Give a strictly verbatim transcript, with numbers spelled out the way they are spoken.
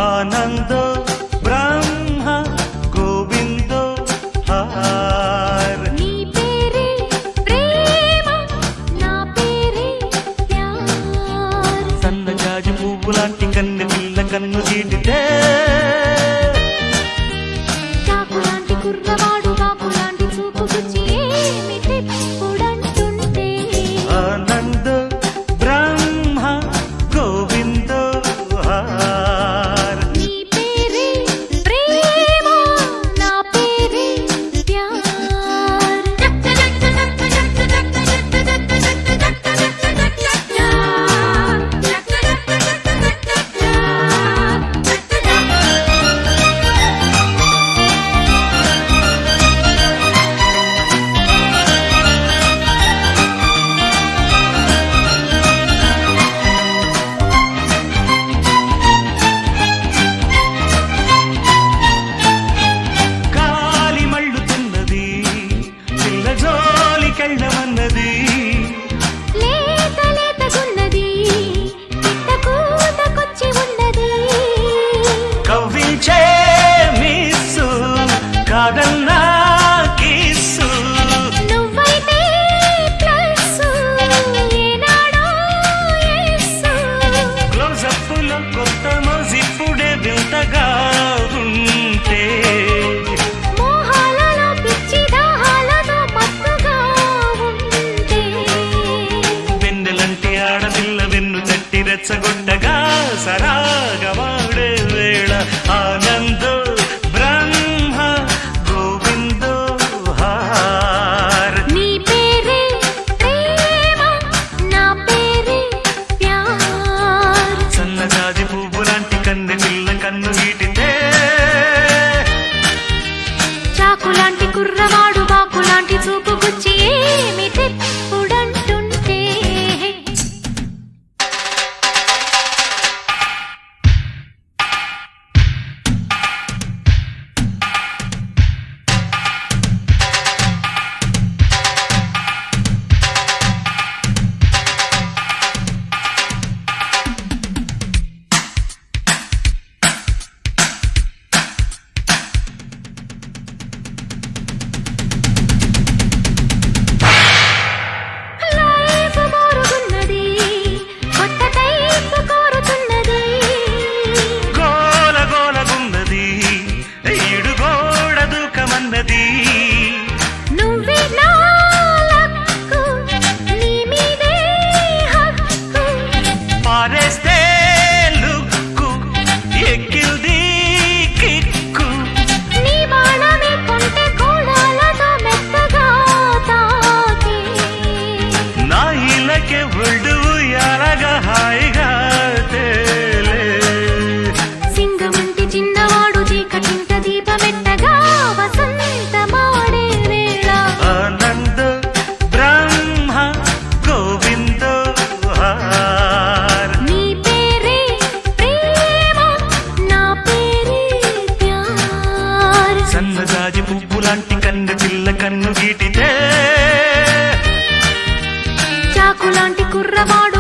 ఆనందో బ్రహ్మ గోవిందో హార్ నీ పేరే ప్రేమ నా పేరే ప్యార్ సన్నజాజి పువ్వు లాంటి కన్నె పిల్ల కన్ను గీటితే చాకు లాంటి కుర్రవాడు బాపు లాంటి చూపు గుచ్చి ఏమి తెప్పుడంటుంటే ఆనందో బ్రహ్మ గోవిందో హార్ నీ పేరే ప్రేమ నా పేరే గాలి మళ్ళుతున్నది పిల్ల జోలికెళ్ళమన్నది లేత లేతగున్నది పిట్ట కూతకొచ్చి ఉన్నది కవ్వించే మిస్సు కాదన్నా కిస్సు నువ్వైతే ప్లస్ ఏనాడో ఎస్సు క్లోజప్పులో కొత్త మోజిప్పుడే వింతగా ఉంటే మోహాలలో పిచ్చి దాహాలతో మత్తుగా ఉంటే వెన్నెలంటే ఆడపిల్ల వెన్ను తట్టి రెచ్చగొట్టగా సరాగవాడే వేళ ఆనందో బ్రహ్మ గోవిందో హార్ నీ పేరే ప్రేమ నా పేరే ప్యార్ సన్నజాజి పువ్వు లాంటి కన్నె పిల్ల కన్ను గీటితే చాకు లాంటి కుర్రవాడు బాపు లాంటి చూపు గుచ్చి ఏమి తెప్పుడంటుంటే లైఫ్ మోరుగున్నది కొత్త టైప్ కోరుతున్నది గోల గోలగున్నది ఈడు గోడ దూకమన్నది నువ్వే నా లక్కు నీ మీదే హక్కు పారేస్తే లుక్కు ఎక్కిల్ది కిక్కు నీ బాణమే కొంటె కోడాలతో మెత్తగా తాకి నా ఇళ్ళకే ఒళ్ళు ఎలాగా హాయిగా తేలే సింగమంటి చిన్నవాడు చీకటింట దీపమెట్టగా వసంతమాడే వేళ ఆనందో బ్రహ్మ గోవిందో హార్ నీ పేరే ప్రేమ నా పేరే ప్యార్ సన్నజాజి పువ్వు లాంటి కన్నె పిల్ల కన్ను గీటితే చాకు లాంటి కుర్రవాడు